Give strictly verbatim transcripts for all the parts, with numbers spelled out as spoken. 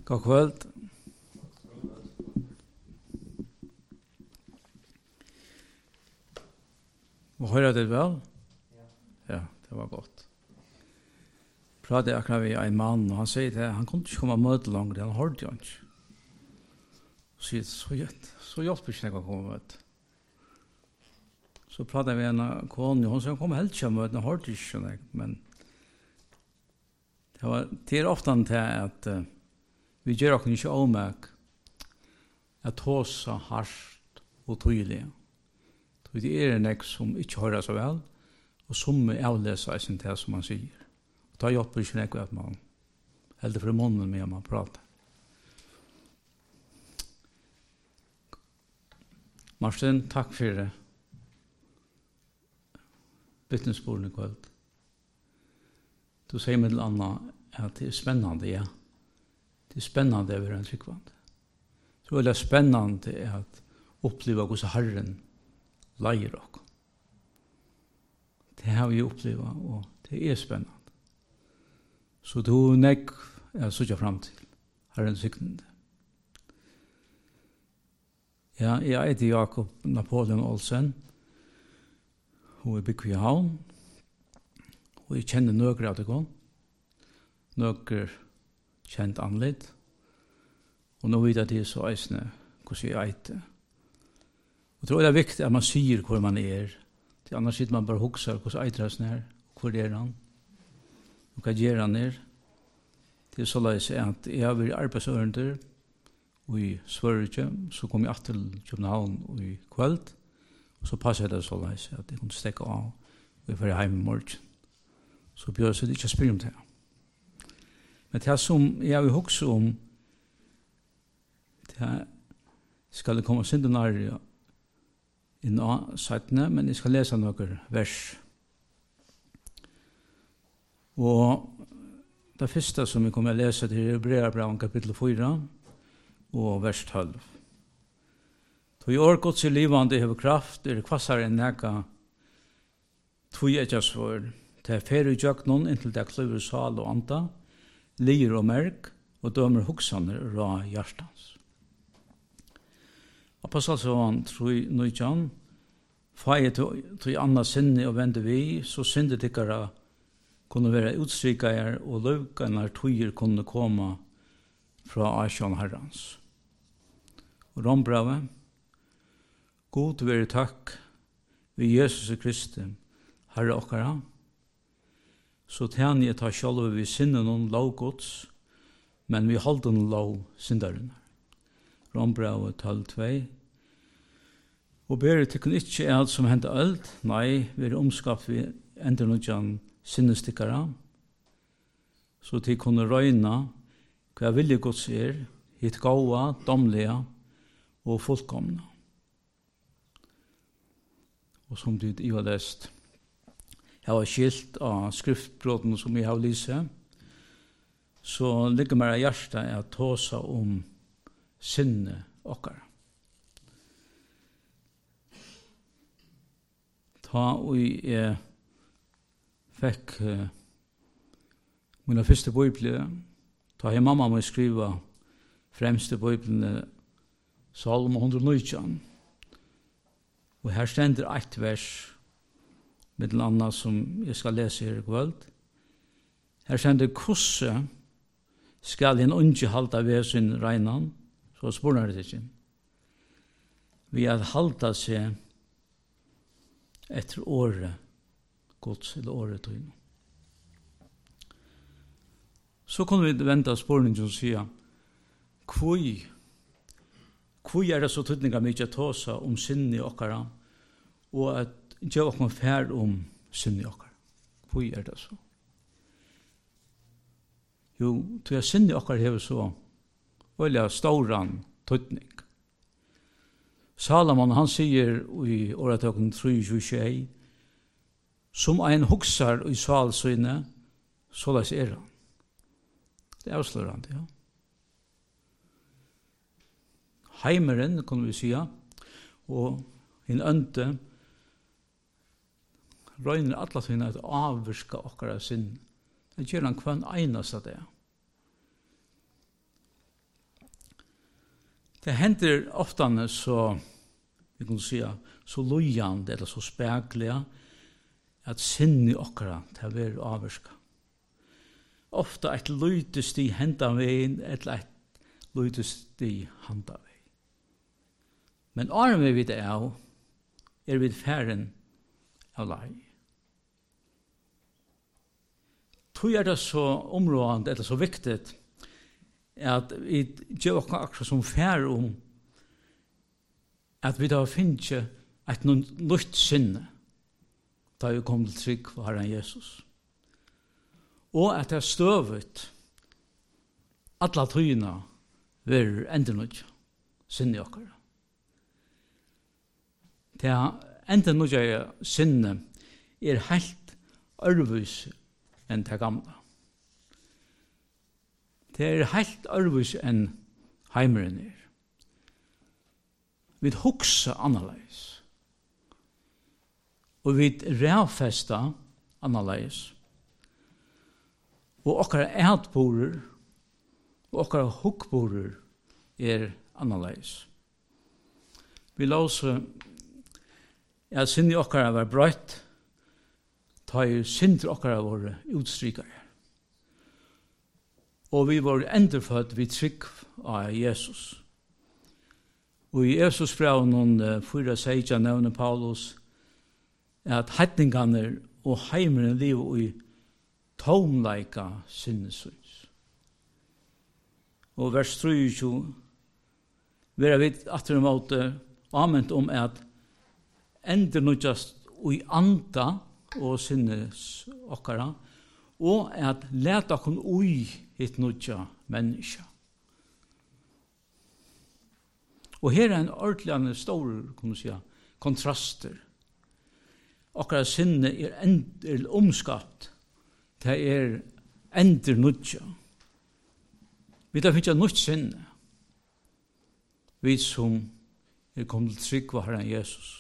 God kvöld. Og hører det vel? Ja, det var godt. Pratet jeg akkurat med en mann, og han sier det, han kunne ikke komme og møte langt, han hørte jo ikke. Så sier så, så hjelper ikke jeg å komme og møte. Så pratet jeg med en kone, og hun sier, han kommer helt ikke å møte, han hørte ikke, men det, var, det er ofte til at uh, vi gjør oss ikke omøk at tåse hardt og tydelig. Det er en ek som ikke hører så vel, og som er avleser sin til som man sier. Og da hjelper ikke nekve at man helder for munnen med man prater. Martin, takk for det. Vittnesbordene i kveld. Du sier med annet at det er spennende, ja. Det er spennende å være en tryggvand. Så er det spennende at oppleve hvordan Herren leier oss. Det har vi opplevd, og det er spennende. Så du nekk er så fram til Herren siktende. Ja, jeg heter Jakob Napoleon Olsen, og jeg bygger i havn, og jeg kjenner nøkker av det gått, nøkker kjent anlitt, og nå vet jeg det så eisende hvordan jeg heter. Jeg tror det er viktig at man sier hvor man er. Til annars sitter man bare og hukser hvordan eitrasen er, hvor er han, og hva gjør han er. Det er så løs at jeg har vært arbeidsørender i Sverige, så kom jeg til København i kveld, og så passet det så løs at jeg kunne stekke av, og jeg var hjemme i morgen. Så bjør jeg ikke å spørre om det. Men det som jeg vil hukse om, det skal det komme syndenarier inn av sættene, men jeg skal lese noen vers. Og det første som jeg kommer å lese til Hebreerbrevet kapittel fire og vers tolv. «To i år Guds i livande hever kraft, er kvassare enn nega, tog jeg ikke svår, til fer i jøknon inntil det kløver sal og anta, lir og merk, og dømer hoksaner ra hjertans.» Apostelsen tror nøytjan, «Fai til anna sinne og vende vi, så synde tikkara kunne være utstrykaier, og løvkanar tøyer kunne komme fra Asjon Herrans.» Og Rombrave, «God være takk ved Jesus Kristi, Herre okkara, så tjener jeg ta sjølve vi sinne noen lovgods, men vi holder noen lov syndarene.» Rombrave tolv to. Og ber til kun ikke alt som hender alt, nei, vi er omskapt vi ender noen sinnestikkere, så til kunne røyne hva vilje Guds er, hitt gåa, domlige og fullkomne. Og som du i har lest, jeg har skilt av skriftbrådene som jeg har lyset, så ligger meg i hjertet at tåse om sinne okkar. Ta og jeg fikk uh, mine første bøyble, ta jeg mamma må skrive fremste bøyblene Salm one oh nine. Og her stender ett vers, med den andre som jeg skal lese her i kveld. Her stender kosse skal en unge halda ved sin regnan, så spurnar det ikke. Vi har halda seg etter året Guds eller året tøyne. Så kunne vi vente spørningen og si, hvor hvor er det så tydninga mykje tåsa om sinne i okkara, og at gjør okkar fær om sinne i okkara? Hvor er det så? Jo, til at sinne i okkara hever så veldig stauran tydning. Salomon, han sier i åretøkken tre tjuetre, som ein huksar i salsyne, så les er han. Det er avslørende, ja. Heimeren, kunne vi sige, og en ønte, røyner alle tingene at avvirka okkara sinn. Det gjør han kvann einast av det. Det hender ofte så, vi kan si, så lojande eller så spekliga at sinne okkara til å være avvarska. Ofta et lydest i hendaveien eller et lydest i handaveien. Men åren vi vet av, er vi færen av lei. Tror er det så områdende, eller så viktig, at vi gjør akkurat som fær om at vi da finner et nytt sinne da vi kommer til trygg for Herren Jesus. Og at det er støvet alle tøyene vil endre noe sinne i okkara. Det er endre noe sinne er helt ørvis enn det gamle. Det er helt ørvis enn heimeren er. Vi hugsa annerledes. Og vi rævfesta annerledes. Og okkara ætborer og okkara hukkborer er annerledes. Vi låser at sinni okkara var brøtt, ta i sindre okkara våre utstrykere. Og vi var endurfødt vid trygg av Jesus. Og i Jesus brev noen fyra seitja nevner Paulus at heitningarne og heimeren liv i tomleika sinnesyns. Og vers tjuetre vera vi atter en måte ament om at ender nødjast i anda og sinnes okkara, og at leta kun ui hit nødja menneska. Og her er en ordentlig stor, kan du säga, kontraster. Okkara sinne er, end, er omskapt, det er ender nødja. Vi tar finnes nødt sinne, vi som er kommet til trygg var Herren Jesus.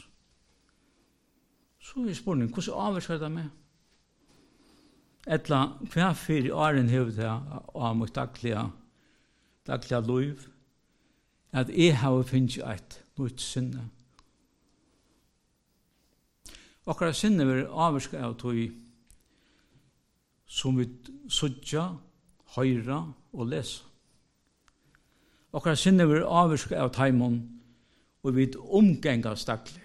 Så er spørsmålet, hvordan avvarsker det med? Etla, hva for åren hever det av mitt daglige, daglige liv, at jeg har finnet et nytt sinne. Okkara sinne vil avvarske av tog som vi sutja, høyra og lesa. Okkara sinne vil avvarske av taimon og vi omgengas daglige.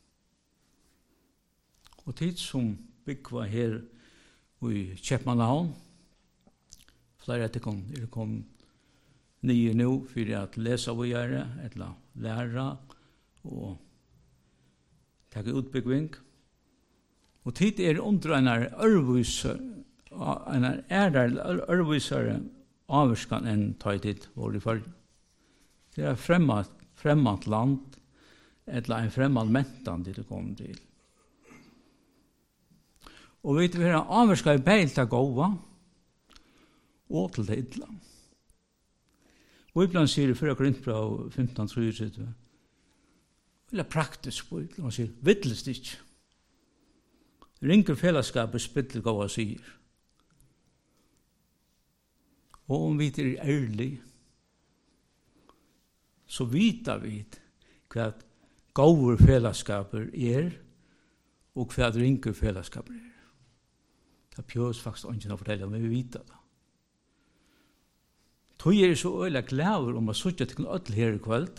Og tid som byggva her i Kjepmanhavn, flere etter kom, er kom nye nå for at lese og gjøre, eller lære og takke utbyggving. Og tid er under en ørviser, en er der ørvisere avvarskan enn ta i tid hvor de følger. Det er fremmed, fremmed land, eller en fremmed mentan det kom til. Og vi vil ha avvarska i beil til gåva og til det idla. Og ibland sier det før Korintbrev femten trettiotre, eller praktisk på idla, man sier, viddelst ikke. Ringer fellesskapet spyttel gåva sier. Og om vi er ærlig, så vita vi hva gåver fellesskaper er, og hva ringer fellesskaper er. Det pjøs faktisk ikke å fortelle, men vi vet det. Tog er så øyelig glad om å sitte til ødel her i kveld.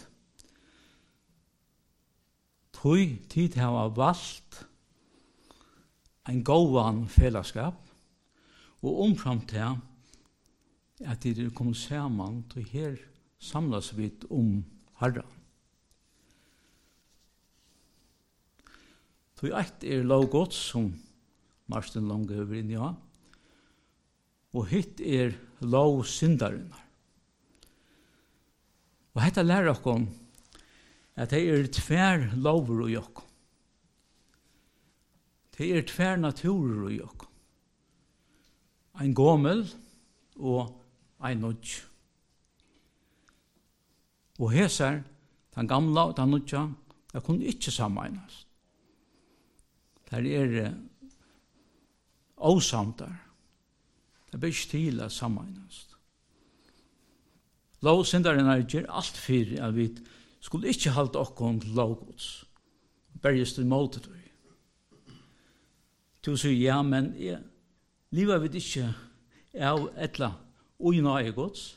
Tog tid har jeg valgt en gåvan fellesskap, og omfram til at de kommer sammen, tog her samles vi om Herren. Tog ett er lovgodt som Marsten Longe over inn i ja. Og hitt er lov syndaren. Og hetta lærer okkom at det er tver lover i okkom. Det er tver naturer i okkom. Ein gommel og ein nudj. Og hesar, den gamla og den nudja, det kunne ikke sammeines. Der er åsamtar. Det blir ikke til å sammeines. Lovsyndaren er gjør alt for at vi skulle ikke halte okkon til lovgods. Bergest til måte til. Du sier, ja, men jeg livet vi ikke av etla uinøye gods.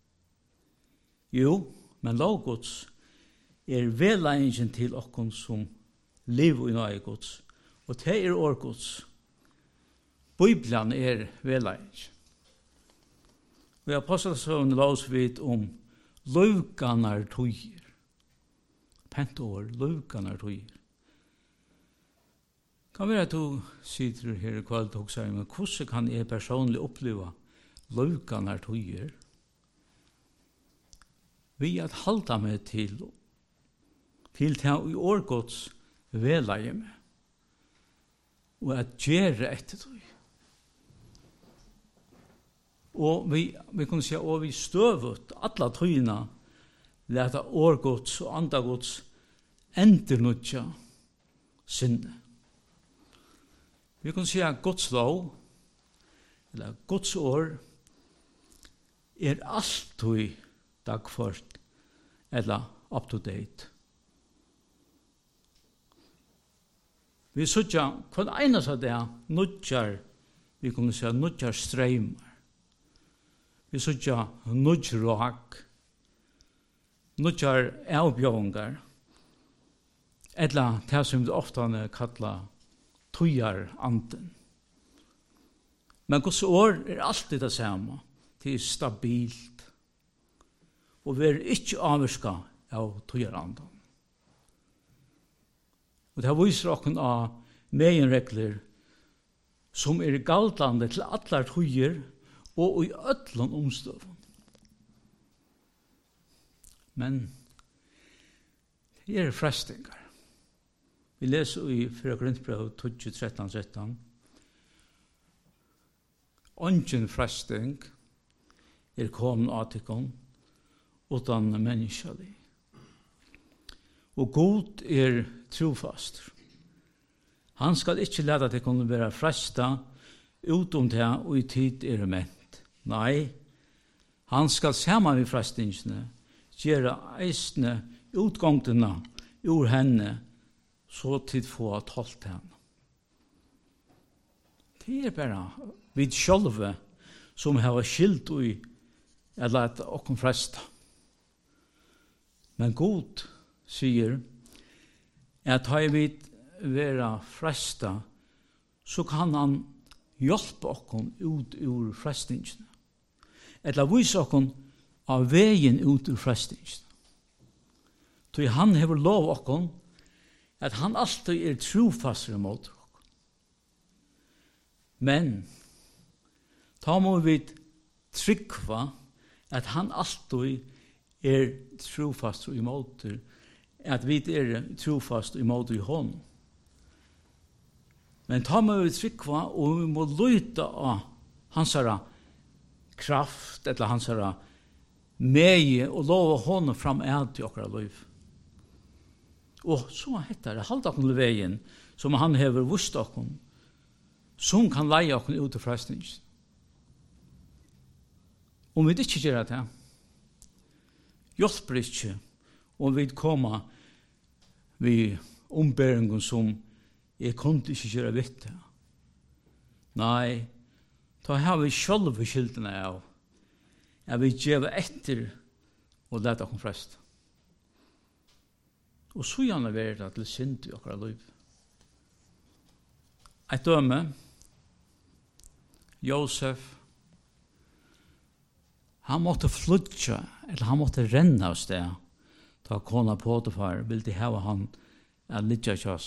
Jo, men lovgods er vedlegningen til okkon som liv uinøye gods. Og det er årgods. Bibelen er vedlegningen. Vi har postet sånn lovsvidt om løvganar tøyer. Pent år, løvganar tøyer. Kan være at du sitter her i kveld og sier, men hvordan kan jeg personlig oppleve løvganar tøyer? Vi at halda meg til til til i årgods vedleie meg og at gjøre etter tøy. Og vi, vi kunne si, og vi støvet alle tøyene leta årgods og andagods endernutja sinne. Vi kunne si at Guds lov, eller Guds år, er alltid dagført, eller up to date. Vi sutja, hva eines av det, nutjar, vi kunne si, nutjar streimer. Vi sutja nutjrak, nutjar avbjørngar, eller det som vi ofte kallar tøyar anden. Men Guds år er alltid det samme. Det er stabilt. Og vi er ikke avvirka av tøyar anden. Og det viser okken av meginregler som er galtande til allar tøyer og i öllum omstøvun. Men det er frestingar. Vi leser i Fyra Korinthbrev tolv, tretton, tretton. Ongen fresting er kommet atikon utan menneskelig. Og god er trofast. Han skal ikke lade til kunne være fresta utom det og i tid er ment. Nei, han skal sammen med frestingsene gjøre eisne utgangene ur henne så tid få at holdt henne. Det er bare vi sjølve som har skilt ui eller at okken fresta. Men god sier at har vi være fresta så kan han hjelpe okken ut ur frestingsene. Eller vise okken av veien ut ur frestingsene. Så han hever lov okken at han alltid er trofastere mot oss. Men da må vi trykva at han alltid er trofastere imot oss, at vi er trofast imot i hånd. Men da må vi trykva og vi må lytte av hans kraft eller hans meie og lova hånden fram alt i okra liv. Og så heter det halvdagen veien som han hever vust okkom, som kan leie okkom ut til frestings. Om vi ikke gjør det, hjelper ikke om vi kommer vi omberingen som jeg kunne ikke gjøre vitt. Nei, da har vi selv skyldene av at vi gjør etter og lette okkom frest. Og så gjerne være det til synd i okra liv. Et døme, Josef, han måtte flytja, eller han måtte renne av sted, da kona Potifar ville hava han at lytja kjøs.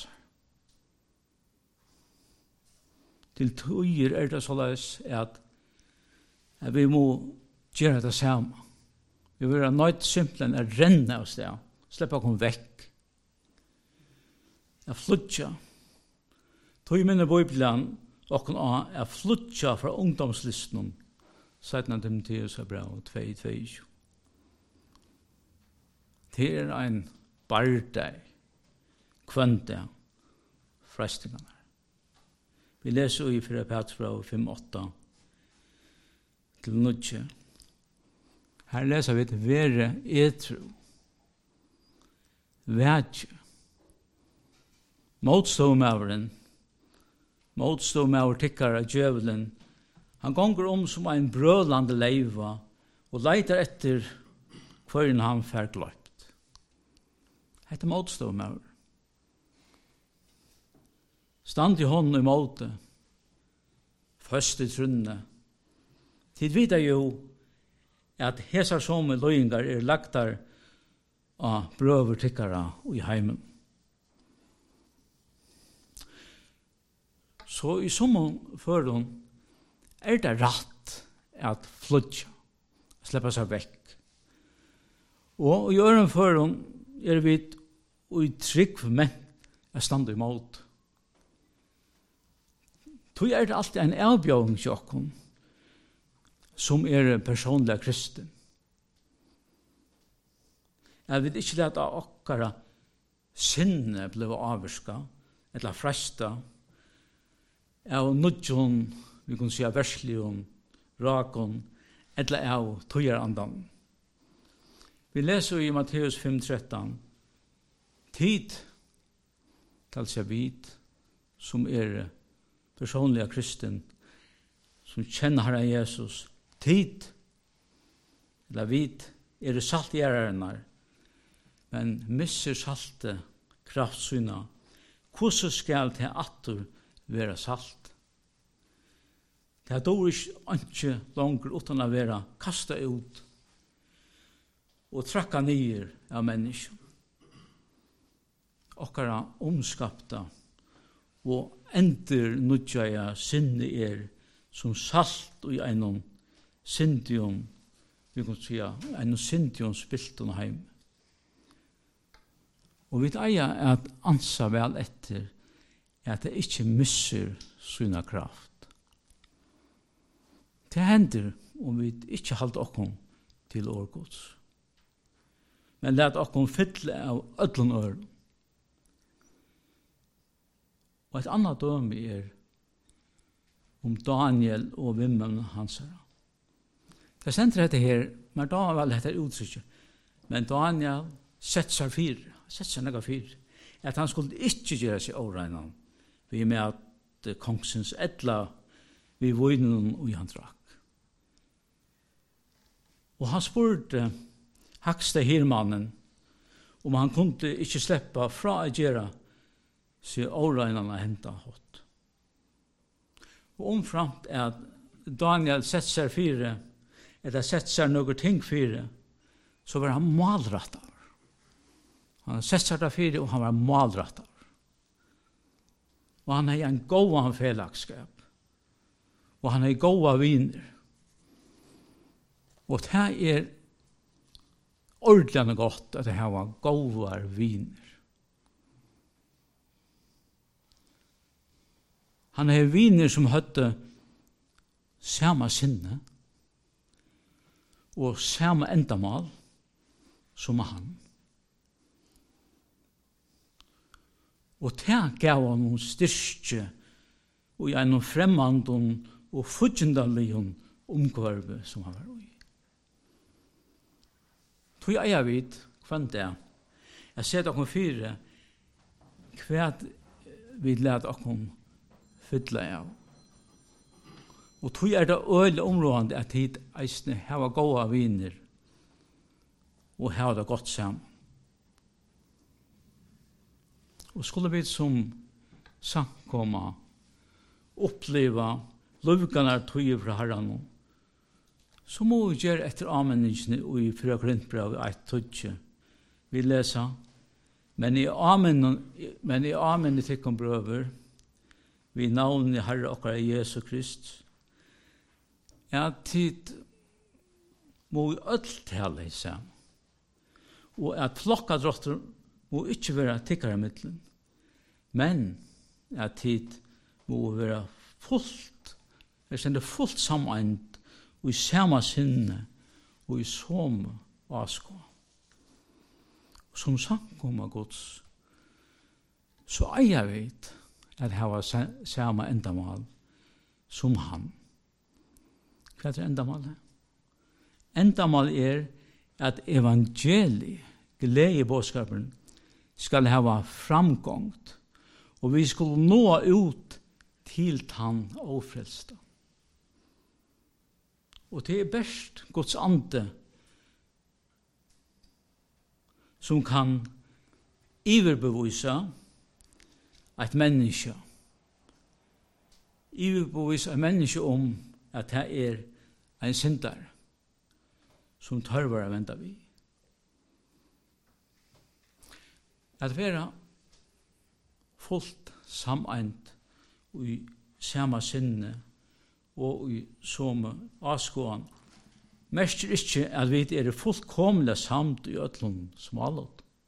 Til tøyer er det så løs at, at vi må gjøre det samme. Vi vil ha nøyt simpelthen at renne av sted, slippe å komme vekk. Jeg flytja. Tog minne Bibelen og jeg flytja fra ungdomslisten sedan Timoteus er bra to to. Det er en bardeg kvante frestingene. Vi leser i Fyra Petrus fem åtta til nutje. Her leser vi til være etro. Vætje. Motståmaveren. Motståmaver tikkar av djøvelen. Han gonger om som en brølande leiva og leitar etter hver han fær gløypt. Hette motståmaver. Stand i hånden i måte. Først i trunne. Tid vidar jo at hesar som løyingar er lagtar av brøver tikkara i heimen. Så i sommon føren er det rett at flutja, sleppa seg vekk. Og i øren føren er vi i trygg for menn er stand i måte. Tog er det alltid en avbjøring til okken, som er personlig kristen. Jeg vil ikke lete okkara sinne ble avvirska, eller fresta, av nudjon, vi kan si av verslion, rakon, eller av tøyerandan. Vi leser i Matteus fem tretton, tid, kall seg vid, som er personliga kristen, som kjenner Herren Jesus, tid, eller vid, er saltgjerarnar, men misser salte kraftsyna. Hvordan skal det atter være salt? Det er dog ikke langer utan å være kastet ut og trakka nyer av mennesken. Okkara omskapta og ender nudjaja sinne er som salt i einon syndion, vi kan si, einon syndion spilton heim. Og vi eier at ansa vel etter at det ikke misser sina kraft. Det hender om vi ikke halter okkom til årgods. Men let okkom fylle av ødlun ør. Og et annet døme er om Daniel og vimmen hans. Det sender dette her, men da var vel dette uttrykket. Men Daniel sett seg fire. Sett seg nega fyr, at han skulle ikke gjøre seg åregnen vi med at kongsens edla vi vøynen og han drakk. Og han spurte hakste hirmannen om han kunne ikke slippe fra å gjøre seg åregnen og hente hot. Og omframt er at Daniel sett seg fire, eller sett seg noe ting fire, så var han malrettet. Han sett seg der fire, og han var malrettet. Og han har en god fellagskap. Og han har gode viner. Og det er ordentlig godt at det her var gode viner. Han har viner som høtte samme sinne og samme endamal som han. Og det gav han noen styrke og en fremmand og fudgendalig omkvarve som han var i. Tog jeg vet hva det er. Jeg ser dere fire hva vi lærte dere fylle av. Og tog er det øyelig områdende at hit eisne hava gode viner og hava det godt sammen. Og skulle vi som samkomma oppleva lovgarna tøye fra Herren, så må vi gjøre etter anmenningsene i fyra Korintbrev ett tøtje. Vi leser, men i amen, men i amen i tikkum brøver, vi navn i Herre okkar Jesu Krist, er at tid må vi ødel tale i seg, og at flokkadrotter må ikke være tikkere middelen, men at tid må være fullt, jeg sender fullt sammenheng, og i samme sinne, og i samme avskå. Og som samkommer Guds, så er jeg vet at jeg har samme endamål som han. Hva er endamålet? endamal er at evangeliet, gledebåskapen, skal hava framgångt, og vi skulle nå ut til tann ofrelsta. Og det er best Guds ande som kan iverbevisa et menneske, iverbevisa et menneske om at det er en syndar som tørver å vente vi. At være fullt sameind i samme sinne og i samme avskåan mestrer ikke at vi er fullkomlig samt i ødlån som alle.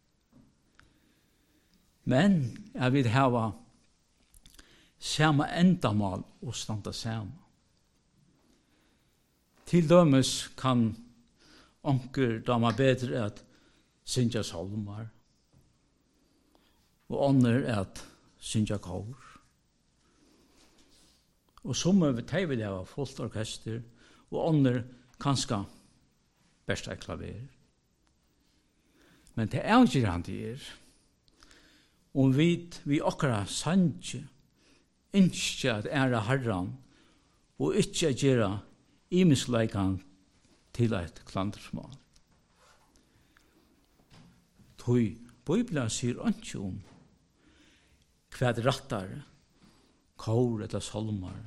Men jeg vil hava samme endamal og standa samme. Til dømes kan onker dama bedre at synja salmar, og ånder at synja kår. Og som de vil ha fullt orkester, og ånder kanskje best er klaver. Men det er ikke han det er. Om vi, vi akkurat sanje, ikke at ære herran, og ikke at gjøre imisleikan til et klandersmål. Tøy, Bibelen sier ikke om hva rattare, kår eller salmar,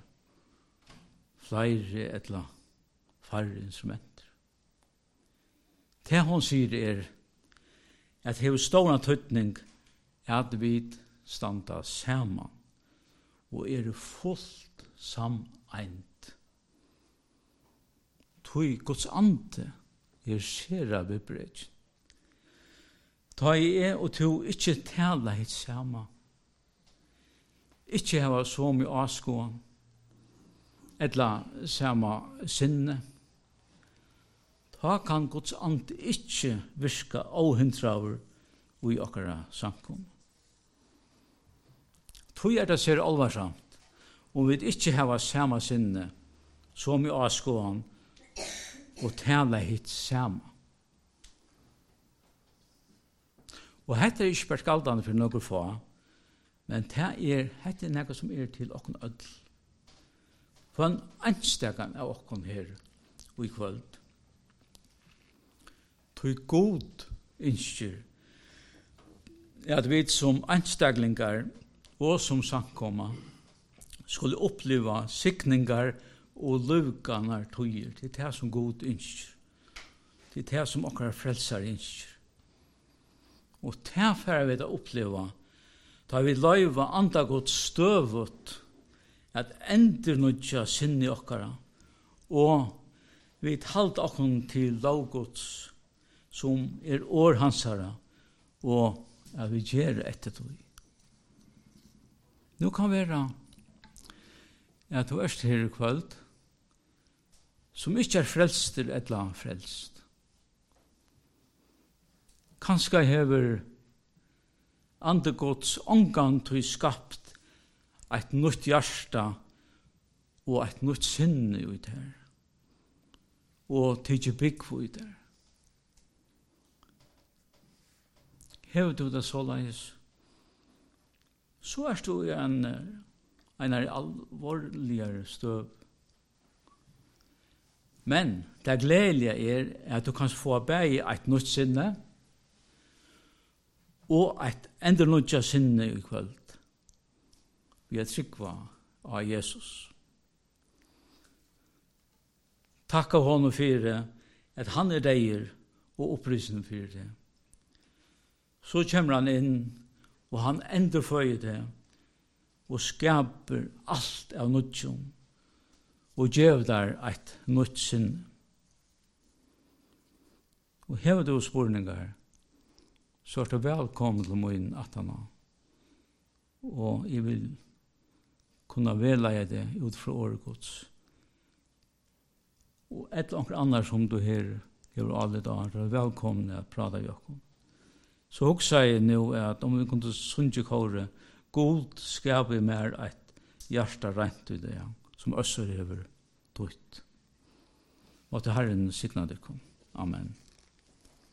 flere eller færre instrumenter. Det hun sier er at det er stor tøytning at vi standa saman og er fullt sameind. Tøy Guds ande er skjera bebredd. Ta i er og to ikkje tala hitt sama. Ikkje hava så mye avskåan, etla sama sinne. Ta kan Guds ande ikkje virka åhindraver i okkara samkom. Tøy er det ser alvarsamt, om vi ikkje hava sama sinne, så mye avskåan, og tala hitt sama. Og hette er ikke bare skaldande for noen få, men det er, hette er noe som er til okken ødel. For en anstegan av okken her og i kvöld. Tøy god innskjer at vi som ansteglinger og som samkomma skulle oppleva sikningar og løvganar tøyer. Det er det som god innskjer. Det er det som okkar frelsar innskjer. Og derfor vi da oppleva, da vi løyva anda godt støvut, at ender nødja sinni okkara, og vi talt okkon til lovgods, som er århansara, og at vi gjer etter tog. Nå kan vera at du er her i kvöld, som ikke er frelst til et eller annet frelst. Kanskje hever andegods omgang til skapt et nytt hjärsta og et nytt sinne ut her. Og tidje bygg for ut her. Hever du det så leis? Så er du i en, en alvorligere støv. Men det gledelige er at du kan få bæg et nytt sinne, og et enda nødja sinne i kvöld. Vi er tryggva av Jesus. Takk av honom for at han er deir og opprysning for det. Så kommer han inn, og han endurføyer det, og skaper alt av nødjum, og gjør der et nødt sinne. Og hever du spurningar, så er det velkommen til min atana. Og jeg vil kunne velleie det ut fra året gods. Og et eller annet annet som du her gjør alle dager, er velkommen til å prate av Jakob. Så også jeg nå at om vi kunne sunge kåre, god skaper mer et hjerte rent i det, som også er tøyt. og til Herren signa dykkum. Amen.